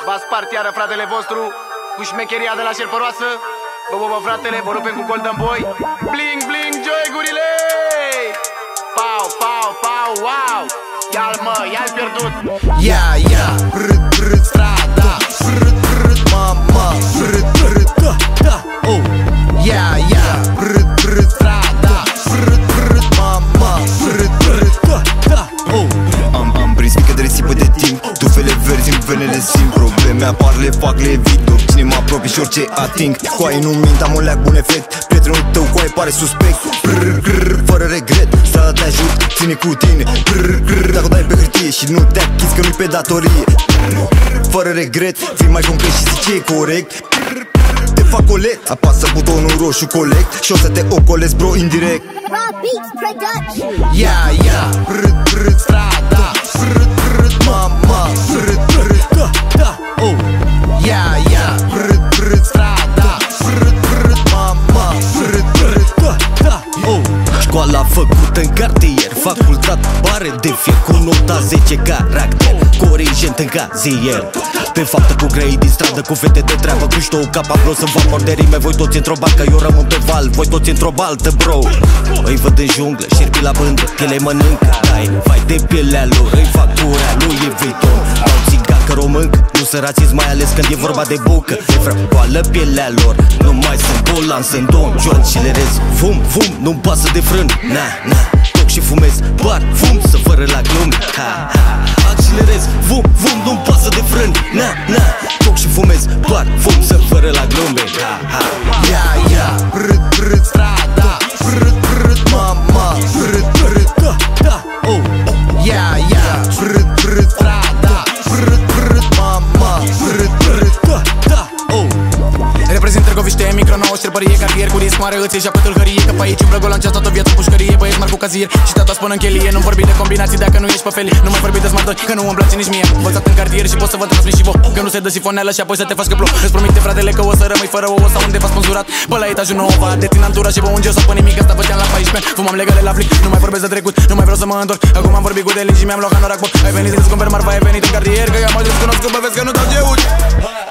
Va spart iară fratele vostru cu șmecheria de la șerpăroasă. Bă, fratele, vă rupem cu Golden Boy. Bling, bling, joy-gurile! Pau, pau, pau, wow! Ia-l, mă, ia-l pierdut. Ia, ia, râd, râd, strada. Râd, râd, mama. Râd, râd, da, da, oh. Ia, ia, râd, râd, strada. Râd, râd, mama. Râd, râd, da, da, oh. Am prins mică de risipă de timp. Tufele verzi în venele simt. Probleme apar, le fac, le evit. Oricine mă apropie și orice ating. Coaie nu mint, am un leac bun efect. Prietenul tău coaie pare suspect. Brr, grr, fără regret, strada te ajut, ține cu tine. Brr, grr, dacă o dai pe hârtie și nu te achizi că nu-i pe datorie. Fără regret, fii mai concret și zici ce e corect. Te fac colect, apasă butonul roșu colect și o să te ocolesc, bro, indirect. Ia, ia, râd, râd, strada. Râd, râd, mama. Râd, râd, da, da, oh. Ia, ia, râd, râd, strada. Râd, râd, mama. Râd, râd, da, da, oh. Școala făcută în cartier, facultat pare de fier cu nota 10 caracter, corigent în cazier. Pe faptă cu grei din stradă, cu fete de treabă, cu ștou capa bros în vapor de rime. Voi toți într-o barcă, eu rămân pe val, voi toți într-o baltă, bro. Îi văd în junglă, șerpi la bândă, piele mănâncă, dai, vai de pielea lor, îi fac curea lui e viitor. Dau țigacă româncă, nu sărați, mai ales când e vorba de bucă. E frăcoală pielea lor, nu mai sunt bolan, sunt Don John și le rez. Fum, fum, nu-mi pasă de frân, na, na. Toc și fumez, bar, fum, să fără la glume, ha, ha. Accelerez, vum, vum, nu-mi pasă de frân, na, na. Toc și fumez, bar, fum, să fără la glume, ha, ha. Ia, ia, râd, râd, strada. Râd, râd, mama. Râd, râd, da, da, oh. Ia, ia, râd, râd, strada. Râd, râd, mama. Râd, râd, da, da, oh. Reprezint Târgoviște, micro nouă, șerbărie, cartier cu risc mare, îți ieși apă tâlhărie. Că pe aici îmi răgol, am ceas toată viața pușcărie. Băieți mari cu cazier și tata spun în chelie. Nu vorbi de combinații dacă nu ești pe felie. Nu mai vorbi de smart că nu îmi place nici mie. Învățat în cartier și pot să vă transmit și vouă că nu se dă sifoneală și apoi să te faci că plouă. Îți promite fratele că o să rămâi fără ouă sau undeva sponsorat. Pe la etajul nou va dețin antura și pe un geo sau pe nimic. Asta făceam la 14 ani. Fumam legale la flic, nu mai vorbesc de trecut, nu mai vreau să mă întorc. Acum am vorbit cu delin și mi-am luat hanorac. Ai venit să-ți cumperi marfa, ai venit în cartier, că eu am ajuns cunoscut, bă, vezi că nu dau geut.